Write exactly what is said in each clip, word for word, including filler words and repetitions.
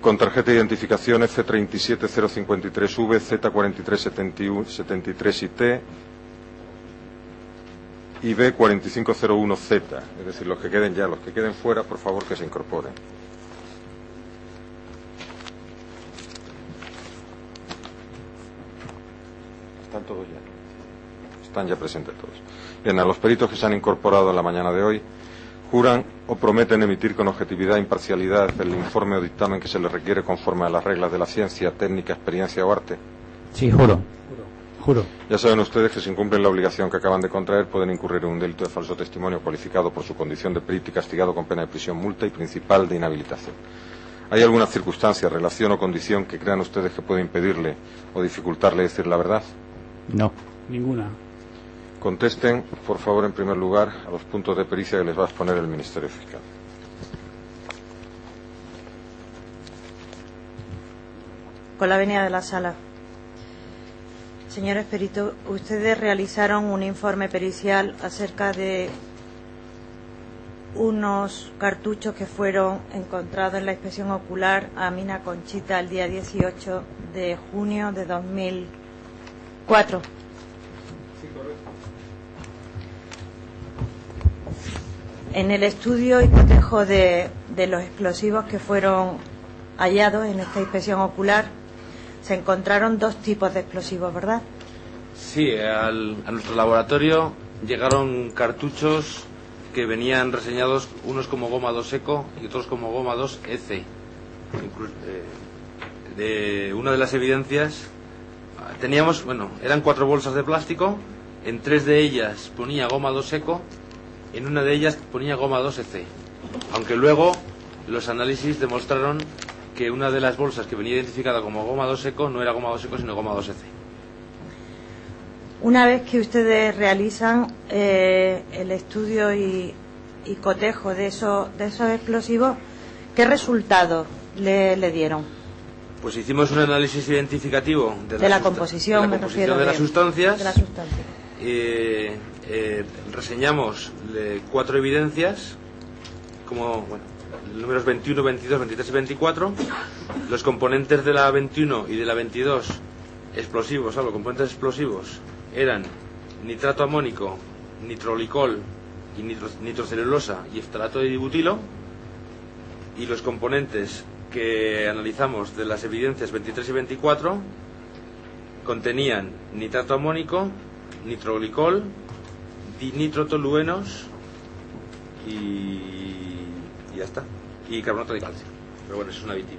con tarjeta de identificación F treinta y siete cero cincuenta y tres V, Z cuarenta y tres setenta y tres I T y B cuarenta y cinco cero uno Z. Es decir, los que queden ya, los que queden fuera, por favor, que se incorporen. ¿Están todos ya? Están ya presentes todos. Bien, a los peritos que se han incorporado en la mañana de hoy, juran o prometen emitir con objetividad e imparcialidad el informe o dictamen que se les requiere conforme a las reglas de la ciencia, técnica, experiencia o arte. Sí, juro. Juro. Ya saben ustedes que si incumplen la obligación que acaban de contraer pueden incurrir en un delito de falso testimonio cualificado por su condición de perito y castigado con pena de prisión, multa y principal de inhabilitación. ¿Hay alguna circunstancia, relación o condición que crean ustedes que puede impedirle o dificultarle decir la verdad? No. Ninguna. Contesten, por favor, en primer lugar, a los puntos de pericia que les va a exponer el Ministerio Fiscal. Con la venia de la sala. Señores peritos, ustedes realizaron un informe pericial acerca de unos cartuchos que fueron encontrados en la inspección ocular a Mina Conchita el día dieciocho de junio de dos mil cuatro. Sí, correcto. En el estudio y cotejo de, de los explosivos que fueron hallados en esta inspección ocular, se encontraron dos tipos de explosivos, ¿verdad? Sí, al, a nuestro laboratorio llegaron cartuchos que venían reseñados, unos como goma dos eco y otros como goma dos E C. Incluso, eh, de una de las evidencias teníamos, bueno, eran cuatro bolsas de plástico, en tres de ellas ponía goma dos eco, en una de ellas ponía goma dos E C, aunque luego los análisis demostraron que una de las bolsas que venía identificada como goma dos eco no era goma dos eco sino goma dos E C. Una vez que ustedes realizan eh, el estudio y, y cotejo de esos, de esos explosivos, ¿qué resultados le, le dieron? Pues hicimos un análisis identificativo de, de la, la composición, de la, me composición refiero, de las sustancias. De la sustancia. Eh, eh, reseñamos eh, cuatro evidencias, como bueno, números veintiuno, veintidós, veintitrés y veinticuatro. Los componentes de la veintiuno y de la veintidós explosivos, algo, componentes explosivos, eran nitrato amónico, nitrolicol y nitro, nitrocelulosa y eftalato de dibutilo. Y los componentes que analizamos de las evidencias veintitrés y veinticuatro contenían nitrato amónico, nitrolicol, dinitrotoluenos y, y ya está, y carbonato de calcio. Pero bueno, eso es un aditivo.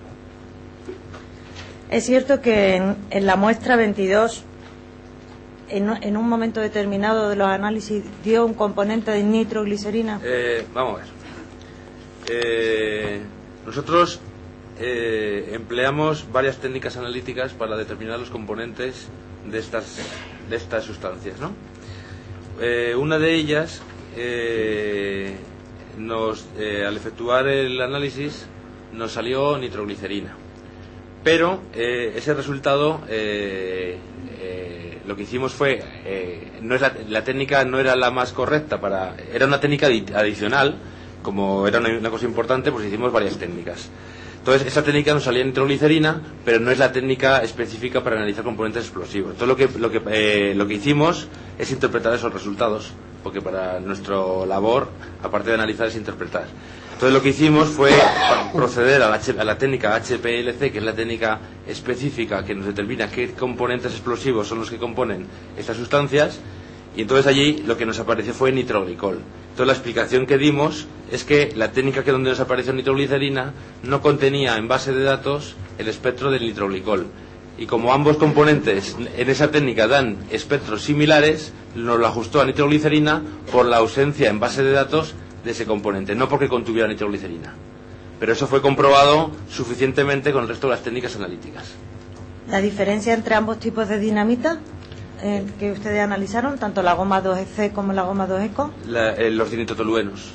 Es cierto que en, en la muestra veintidós, en, en un momento determinado de los análisis, dio un componente de nitroglicerina. Eh, vamos a ver. Eh, nosotros eh, empleamos varias técnicas analíticas para determinar los componentes de estas de estas sustancias, ¿no? Eh, una de ellas, eh, nos, eh, al efectuar el análisis, nos salió nitroglicerina. Pero eh, ese resultado, eh, eh, lo que hicimos fue, eh, no es la, la técnica no era la más correcta, para era una técnica adicional, como era una, una cosa importante, pues hicimos varias técnicas. Entonces, esa técnica nos salía nitroglicerina, pero no es la técnica específica para analizar componentes explosivos. Entonces, lo que, lo que, eh, lo que hicimos es interpretar esos resultados, porque para nuestra labor, aparte de analizar, es interpretar. Entonces, lo que hicimos fue proceder a la, a la técnica H P L C, que es la técnica específica que nos determina qué componentes explosivos son los que componen estas sustancias, y entonces allí lo que nos apareció fue nitroglicol. Entonces la explicación que dimos es que la técnica que donde nos apareció nitroglicerina no contenía en base de datos el espectro del nitroglicol. Y como ambos componentes en esa técnica dan espectros similares, nos lo ajustó a nitroglicerina por la ausencia en base de datos de ese componente, no porque contuviera nitroglicerina. Pero eso fue comprobado suficientemente con el resto de las técnicas analíticas. ¿La diferencia entre ambos tipos de dinamita eh, que ustedes analizaron, tanto la goma dos E C como la goma dos eco? La, eh, los dinitrotoluenos.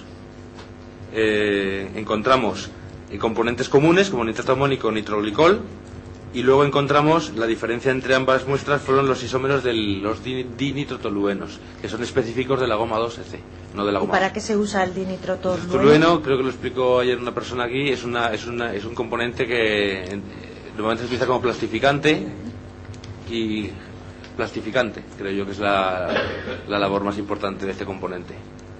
Eh, encontramos eh, componentes comunes como nitrato amónico, nitroglicol, y luego encontramos la diferencia entre ambas muestras fueron los isómeros de los di- dinitrotoluenos, que son específicos de la goma dos E C, no de la ¿Y goma. para qué se usa el dinitrotolueno? Tolueno, creo que lo explicó ayer una persona aquí, es una es una es un componente que eh, normalmente se utiliza como plastificante y plastificante, creo yo que es la, la labor más importante de este componente.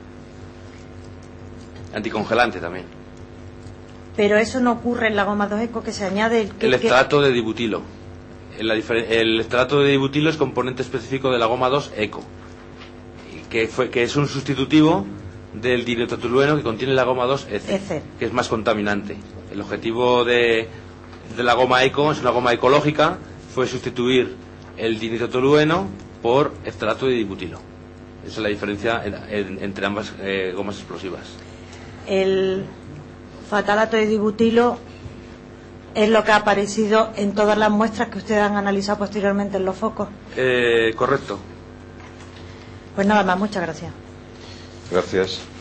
Anticongelante también. Pero eso no ocurre en la goma dos eco, que se añade el, que, El que- estrato de dibutilo. El, la difer- el estrato de dibutilo es componente específico de la goma dos eco, que fue que es un sustitutivo del dinitrotolueno que contiene la goma dos E C, E C. que es más contaminante. El objetivo de, de la goma eco, es una goma ecológica, fue sustituir el dinitrotolueno por estrato de dibutilo. Esa es la diferencia en- en- entre ambas eh, gomas explosivas. el fatalato de dibutilo es lo que ha aparecido en todas las muestras que ustedes han analizado posteriormente en los focos. Eh, correcto. Pues nada más, muchas gracias. Gracias.